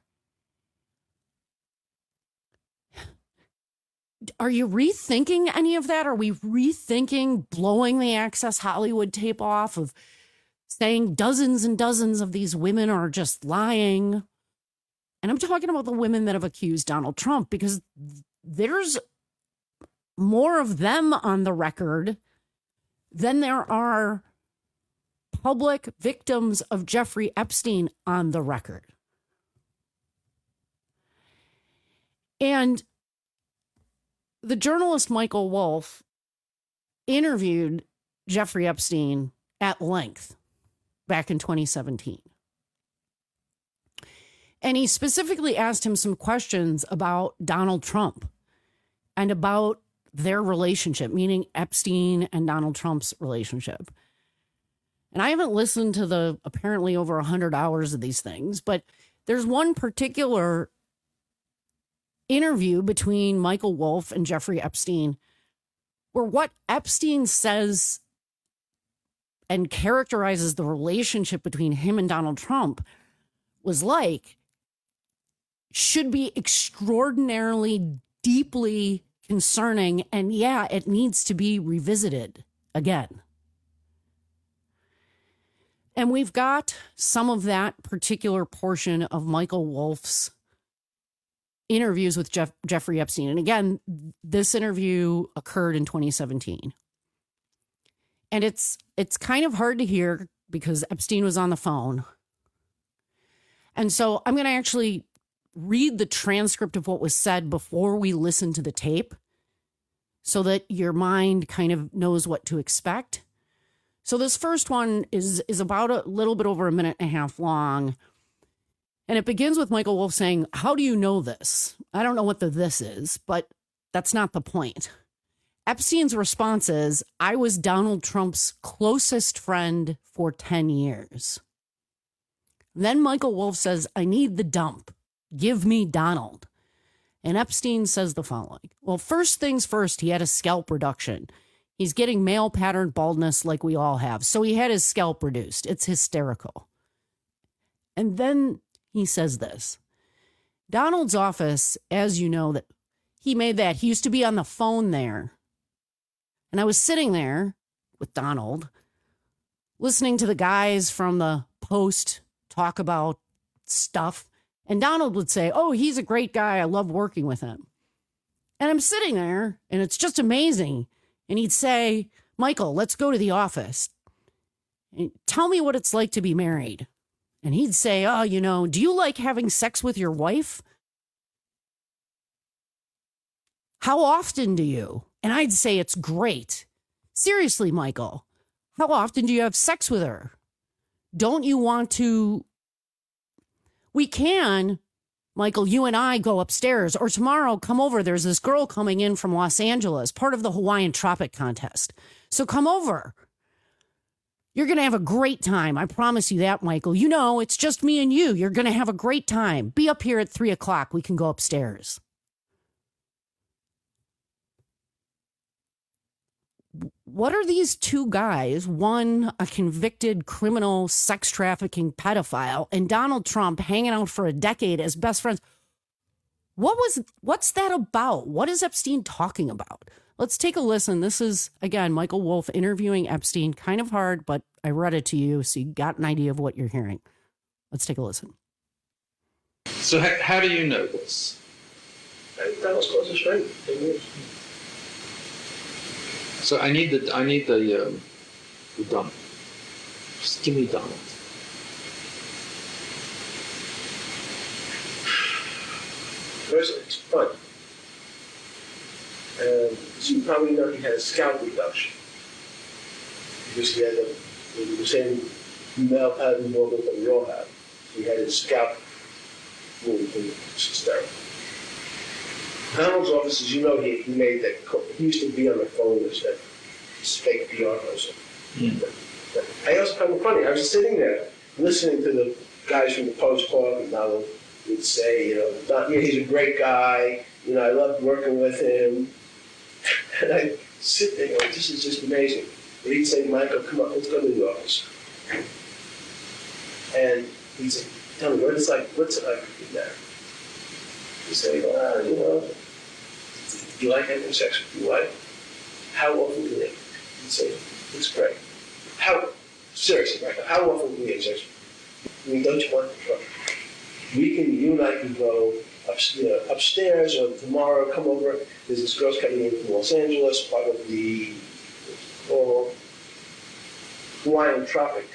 are you rethinking any of that? Are we rethinking blowing the Access Hollywood tape off, of saying dozens and dozens of these women are just lying? And I'm talking about the women that have accused Donald Trump, because there's more of them on the record than there are public victims of Jeffrey Epstein on the record. And the journalist Michael Wolff interviewed Jeffrey Epstein at length back in 2017. And he specifically asked him some questions about Donald Trump and about their relationship, meaning Epstein and Donald Trump's relationship. And I haven't listened to the apparently over 100 hours of these things, but there's one particular interview between Michael Wolff and Jeffrey Epstein where what Epstein says and characterizes the relationship between him and Donald Trump was like, should be extraordinarily deeply concerning, and yeah, it needs to be revisited again. And we've got some of that particular portion of Michael Wolff's interviews with Jeffrey Epstein. And again, this interview occurred in 2017. And it's kind of hard to hear because Epstein was on the phone. And so I'm going to actually read the transcript of what was said before we listen to the tape so that your mind kind of knows what to expect. So this first one is about a little bit over a minute and a half long. And it begins with Michael Wolff saying, "How do you know this?" I don't know what the this is, but that's not the point. Epstein's response is, "I was Donald Trump's closest friend for 10 years. Then Michael Wolff says, "I need the dump. Give me Donald." And Epstein says the following. Well, first things first, he had a scalp reduction. He's getting male pattern baldness like we all have. So he had his scalp reduced. It's hysterical. And then he says this. Donald's office, as you know, that he made that. He used to be on the phone there. And I was sitting there with Donald, listening to the guys from the Post talk about stuff. And Donald would say, "Oh, he's a great guy. I love working with him." And I'm sitting there, and it's just amazing. And he'd say, "Michael, let's go to the office. And tell me what it's like to be married." And he'd say, "Oh, you know, do you like having sex with your wife? How often do you?" And I'd say, "It's great. Seriously, Michael, how often do you have sex with her? Don't you want to? We can, Michael, you and I go upstairs, or tomorrow come over. There's this girl coming in from Los Angeles, part of the Hawaiian Tropic Contest. So come over. You're going to have a great time. I promise you that, Michael. You know, it's just me and you. You're going to have a great time. Be up here at 3:00. We can go upstairs." What are these two guys, one a convicted criminal sex trafficking pedophile and Donald Trump hanging out for a decade as best friends? What's that about? What is Epstein talking about? Let's take a listen. This is, again, Michael Wolff interviewing Epstein. Kind of hard, but I read it to you, so you got an idea of what you're hearing. Let's take a listen. So how do you know this? That was close to straight. So I need the dump. Just give me Donald. First, it's fun. So you probably know he had a scalp reduction because he had the same male pattern movement that we all have. He had his scalp moved, and it's hysterical. Donald's office, as you know, he made that. He used to be on the phone as that fake PR person. I also found it funny. I was sitting there listening to the guys from the Post talk, and Donald would say, he's a great guy. I loved working with him. And I sit there going, this is just amazing. And he'd say, Michael, come on, let's go to the office. And he'd say, tell me, what's it like in there? He'd say, do you like having sex with your wife? How often do you? He'd say, it's great. Seriously, Michael, how often do you have sex? Don't you want the trouble? You and I can go upstairs, or tomorrow come over. There's this girl's coming in from Los Angeles, part of the Hawaiian Tropic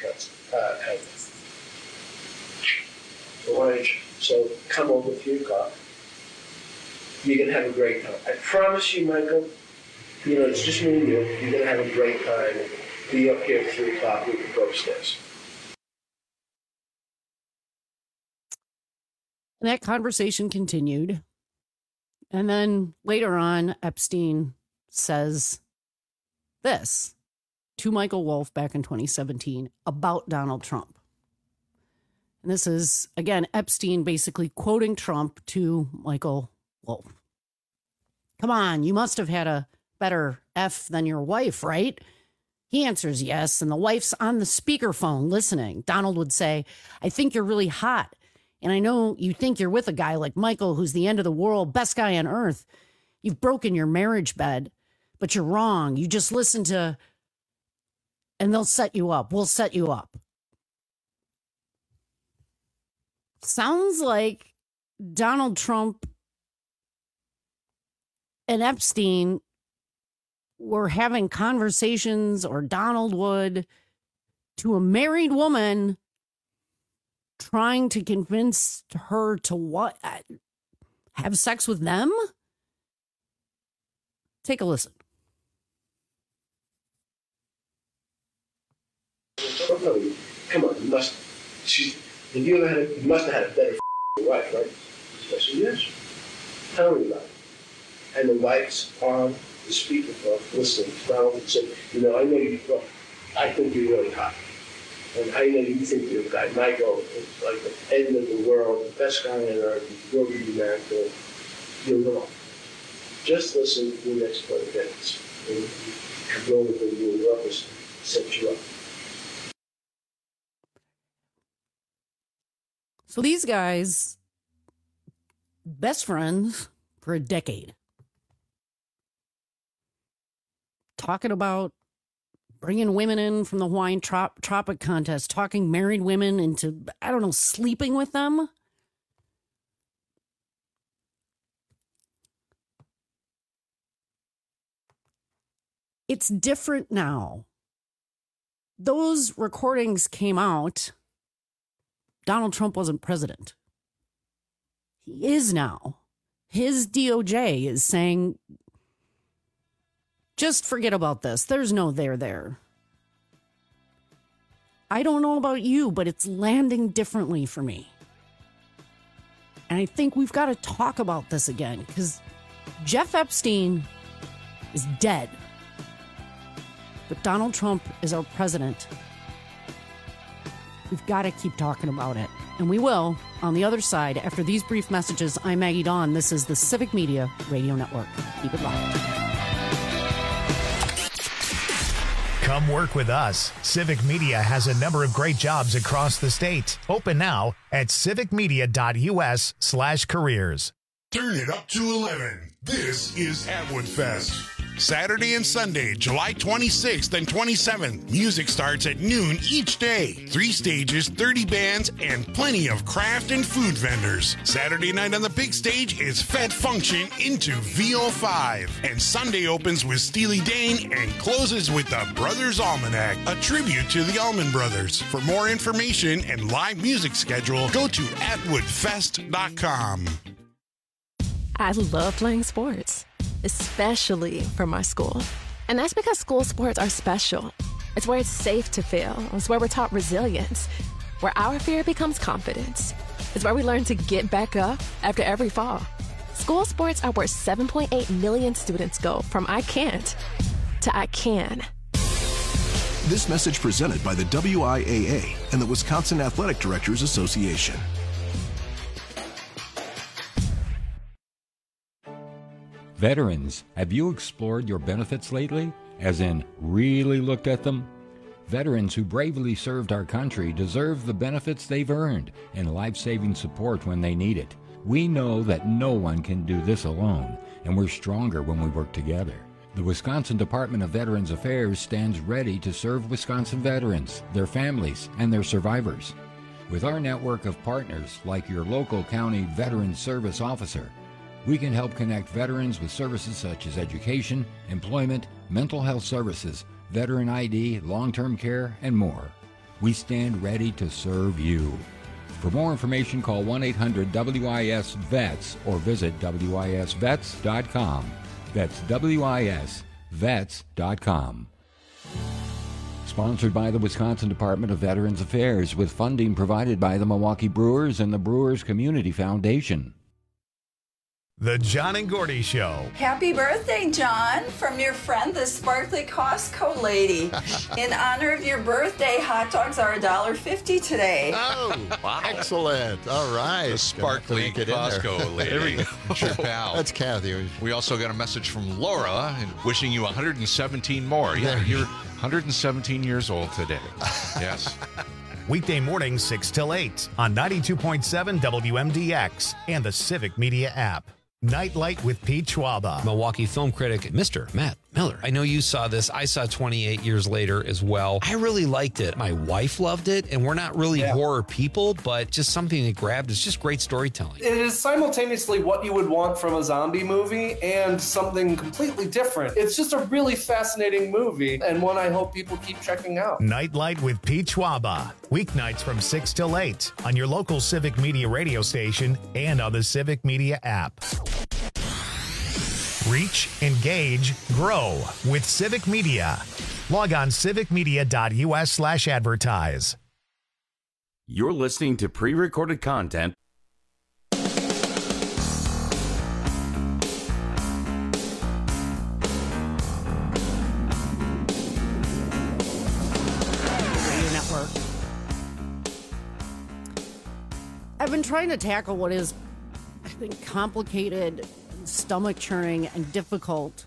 So come over at 3 o'clock. You're going to have a great time. I promise you, Michael, it's just me and you. You're going to have a great time. Be up here at 3 o'clock. We can go upstairs. And that conversation continued. And then later on, Epstein says this to Michael Wolff back in 2017 about Donald Trump. And this is, again, Epstein basically quoting Trump to Michael Wolff. Come on, you must have had a better F than your wife, right? He answers yes, and the wife's on the speakerphone listening. Donald would say, I think you're really hot. And I know you think you're with a guy like Michael, who's the end of the world, best guy on earth. You've broken your marriage bed, but you're wrong. You just listen to, and they'll set you up. We'll set you up. Sounds like Donald Trump and Epstein were having conversations, or Donald would, to a married woman, trying to convince her to what? Have sex with them? Take a listen. Come on, you must have had a better wife, right? I said, yes. Tell me about it. And the wife's on the speakerphone listening. Donald said, I think you're really hot. And I know you think you're a guy. Michael is like the end of the world, the best guy on earth. You're going to be married to him. You're wrong. Just listen to the next 20 minutes. And you go with the new office, set you up. So these guys, best friends for a decade, talking about bringing women in from the Hawaiian Tropic Contest, talking married women into, sleeping with them. It's different now. Those recordings came out. Donald Trump wasn't president. He is now. His DOJ is saying, just forget about this. There's no there. I don't know about you, but it's landing differently for me. And I think we've got to talk about this again, because Jeff Epstein is dead. But Donald Trump is our president. We've got to keep talking about it. And we will on the other side. After these brief messages, I'm Maggie Dawn. This is the Civic Media Radio Network. Keep it locked. Come work with us. Civic Media has a number of great jobs across the state. Open now at civicmedia.us/careers. Turn it up to 11. This is Atwood Fest. Saturday and Sunday, July 26th and 27th. Music starts at noon each day. 3 stages, 30 bands, and plenty of craft and food vendors. Saturday night on the big stage is Fed Function into VO5. And Sunday opens with Steely Dan and closes with the Brothers Almanac, a tribute to the Allman Brothers. For more information and live music schedule, go to atwoodfest.com. I love playing sports, especially for my school. And that's because school sports are special. It's where it's safe to fail. It's where we're taught resilience, where our fear becomes confidence. It's where we learn to get back up after every fall. School sports are where 7.8 million students go from I can't to I can. This message presented by the WIAA and the Wisconsin Athletic Directors Association. Veterans, have you explored your benefits lately? As in, really looked at them? Veterans who bravely served our country deserve the benefits they've earned and life-saving support when they need it. We know that no one can do this alone, and we're stronger when we work together. The Wisconsin Department of Veterans Affairs stands ready to serve Wisconsin veterans, their families, and their survivors. With our network of partners like your local county Veterans Service Officer, we can help connect veterans with services such as education, employment, mental health services, veteran ID, long-term care, and more. We stand ready to serve you. For more information, call 1-800-WIS-VETS or visit WISVets.com. That's WISVets.com. Sponsored by the Wisconsin Department of Veterans Affairs with funding provided by the Milwaukee Brewers and the Brewers Community Foundation. The John and Gordy Show. Happy birthday, John, from your friend, the sparkly Costco lady. In honor of your birthday, hot dogs are $1.50 today. Oh, wow. Excellent. All right. The sparkly Costco lady. There we go. It's your pal. That's Kathy. We also got a message from Laura and wishing you 117 more. Yeah, you're 117 years old today. Yes. Weekday mornings 6 till 8 on 92.7 WMDX and the Civic Media app. Nightlight with Pete Schwaba. Milwaukee film critic, Mr. Matt Miller. I know you saw this. I saw 28 years later as well. I really liked it. My wife loved it, and we're not really horror people, but just something that grabbed. It's just great storytelling. It is simultaneously what you would want from a zombie movie and something completely different. It's just a really fascinating movie, and one I hope people keep checking out. Nightlight with Pete Schwaba. Weeknights from 6 till 8 on your local Civic Media radio station and on the Civic Media app. Reach, engage, grow with Civic Media. Log on civicmedia.us/advertise. You're listening to pre-recorded content. Radio Network. I've been trying to tackle what is, I think, complicated, stomach churning, and difficult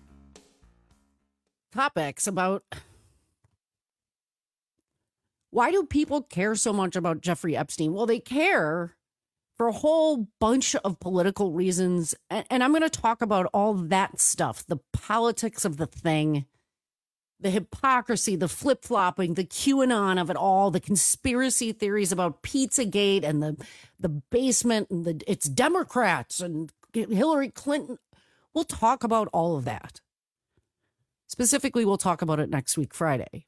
topics about why do people care so much about Jeffrey Epstein? Well, they care for a whole bunch of political reasons, and I'm going to talk about all that stuff, the politics of the thing, the hypocrisy, the flip-flopping, the QAnon of it all, the conspiracy theories about Pizzagate and the basement and it's Democrats and Hillary Clinton. We'll talk about all of that. Specifically, we'll talk about it next week, Friday.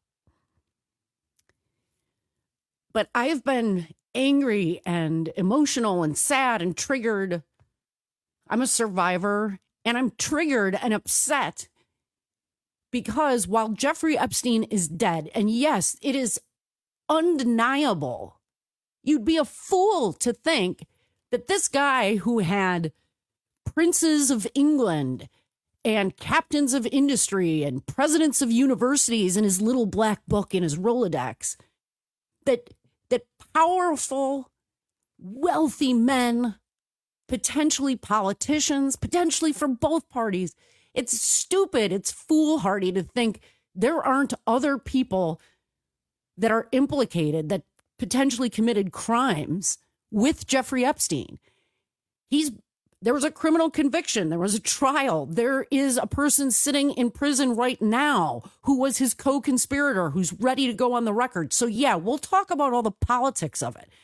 But I've been angry and emotional and sad and triggered. I'm a survivor, and I'm triggered and upset because while Jeffrey Epstein is dead, and yes, it is undeniable, you'd be a fool to think that this guy who had princes of England and captains of industry and presidents of universities in his little black book in his Rolodex, that powerful, wealthy men, potentially politicians, potentially from both parties, it's stupid, it's foolhardy to think there aren't other people that are implicated, that potentially committed crimes with Jeffrey Epstein. He's There was a criminal conviction. There was a trial. There is a person sitting in prison right now who was his co-conspirator, who's ready to go on the record. So, yeah, we'll talk about all the politics of it.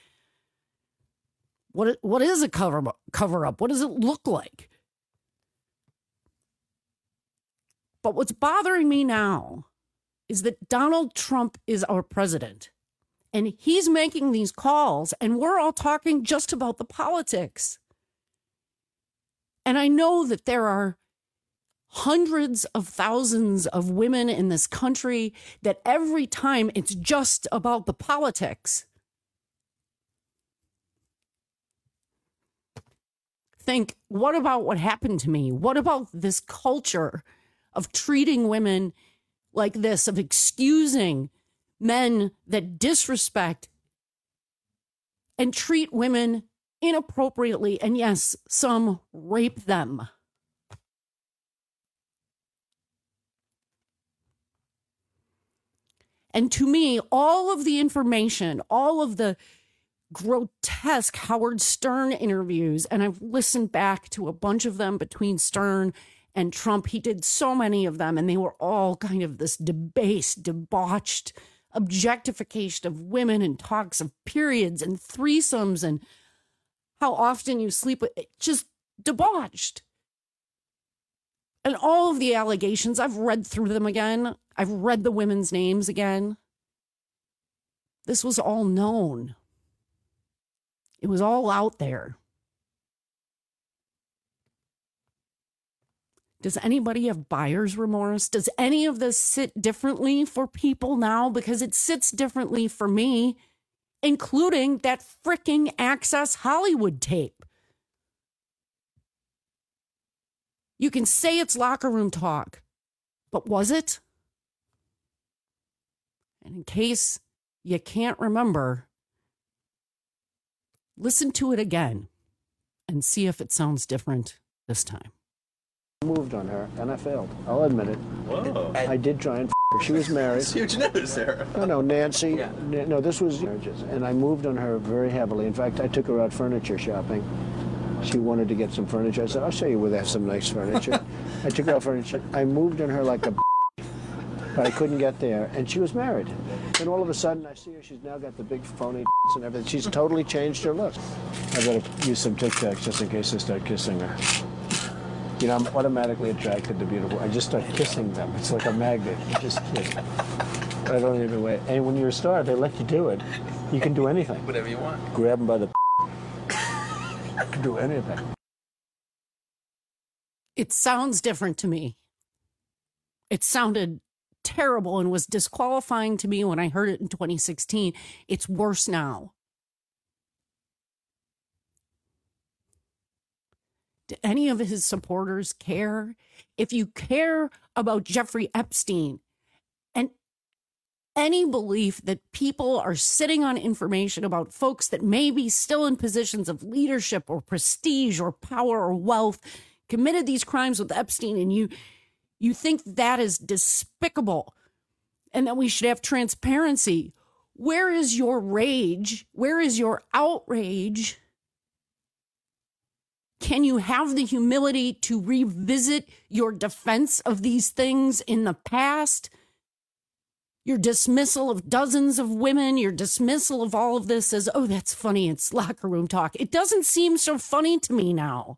What is a cover-up? What does it look like? But what's bothering me now is that Donald Trump is our president. And he's making these calls, and we're all talking just about the politics. And I know that there are hundreds of thousands of women in this country that every time it's just about the politics, think, what about what happened to me? What about this culture of treating women like this, of excusing men that disrespect and treat women inappropriately, and yes, some rape them. And to me, all of the information, all of the grotesque Howard Stern interviews, and I've listened back to a bunch of them between Stern and Trump. He did so many of them, and they were all kind of this debased, debauched objectification of women and talks of periods and threesomes and how often you sleep with, just debauched. And all of the allegations, I've read through them again. I've read the women's names again. This was all known. It was all out there. Does anybody have buyer's remorse? Does any of this sit differently for people now? Because it sits differently for me, including that fricking Access Hollywood tape. You can say it's locker room talk, but was it? And in case you can't remember, listen to it again and see if it sounds different this time. I moved on her, and I failed. I'll admit it. Whoa. I did try and her. She was married. It's huge news, Sarah. No, Nancy. Yeah. No, this was marriages. And I moved on her very heavily. In fact, I took her out furniture shopping. She wanted to get some furniture. I said, I'll show you where they have some nice furniture. I took her out furniture. I moved on her like a but I couldn't get there. And she was married. And all of a sudden, I see her. She's now got the big phony and everything. She's totally changed her look. I better use some Tic Tacs just in case I start kissing her. You know, I'm automatically attracted to beautiful. I just start kissing them. It's like a magnet. You just kiss. I don't even wait. And when you're a star, they let you do it. You can do anything. Whatever you want. Grab them by the you can do anything. It sounds different to me. It sounded terrible and was disqualifying to me when I heard it in 2016. It's worse now. Do any of his supporters care? If you care about Jeffrey Epstein and any belief that people are sitting on information about folks that may be still in positions of leadership or prestige or power or wealth committed these crimes with Epstein, and you think that is despicable and that we should have transparency, where is your rage? Where is your outrage? Can you have the humility to revisit your defense of these things in the past? Your dismissal of dozens of women, your dismissal of all of this as, oh, that's funny, it's locker room talk. It doesn't seem so funny to me now.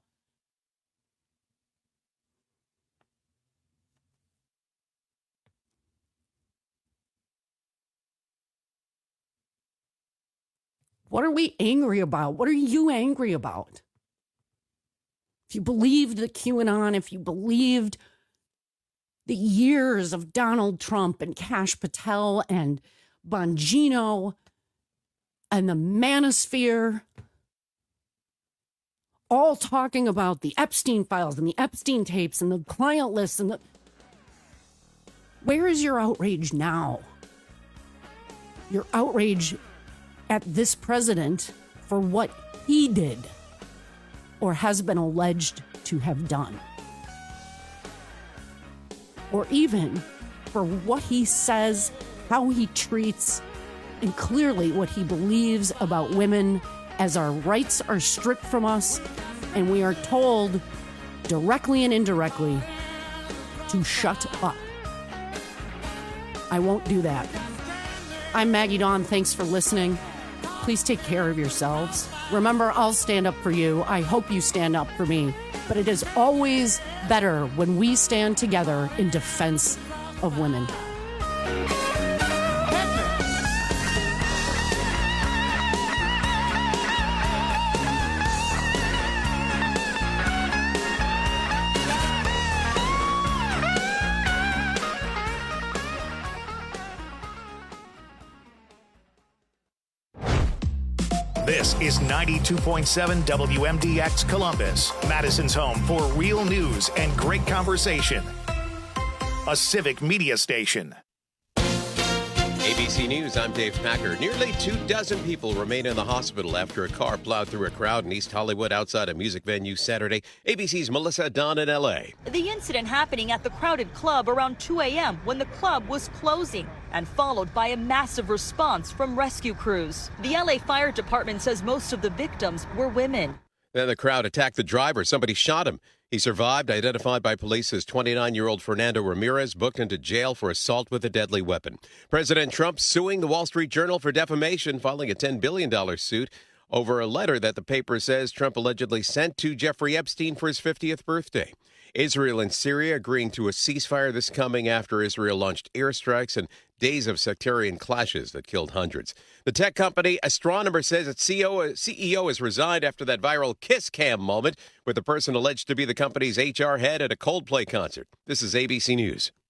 What are we angry about? What are you angry about? If you believed the QAnon, if you believed the years of Donald Trump and Kash Patel and Bongino and the Manosphere, all talking about the Epstein files and the Epstein tapes and the client lists and where is your outrage now? Your outrage at this president for what he did or has been alleged to have done. Or even for what he says, how he treats, and clearly what he believes about women as our rights are stripped from us And we are told directly and indirectly to shut up. I won't do that. I'm Maggie Dawn. Thanks for listening. Please take care of yourselves. Remember, I'll stand up for you. I hope you stand up for me. But it is always better when we stand together in defense of women. This is 92.7 WMDX Columbus, Madison's home for real news and great conversation. A civic media station. ABC News, I'm Dave Packer. Nearly 24 people remain in the hospital after a car plowed through a crowd in East Hollywood outside a music venue Saturday. ABC's Melissa Dunn in L.A. The incident happening at the crowded club around 2 a.m. when the club was closing, and followed by a massive response from rescue crews. The L.A. Fire Department says most of the victims were women. Then the crowd attacked the driver. Somebody shot him. He survived, identified by police as 29-year-old Fernando Ramirez, booked into jail for assault with a deadly weapon. President Trump suing the Wall Street Journal for defamation, filing a $10 billion suit over a letter that the paper says Trump allegedly sent to Jeffrey Epstein for his 50th birthday. Israel and Syria agreeing to a ceasefire this coming after Israel launched airstrikes and days of sectarian clashes that killed hundreds. The tech company Astronomer says its CEO has resigned after that viral kiss cam moment with the person alleged to be the company's HR head at a Coldplay concert. This is ABC News.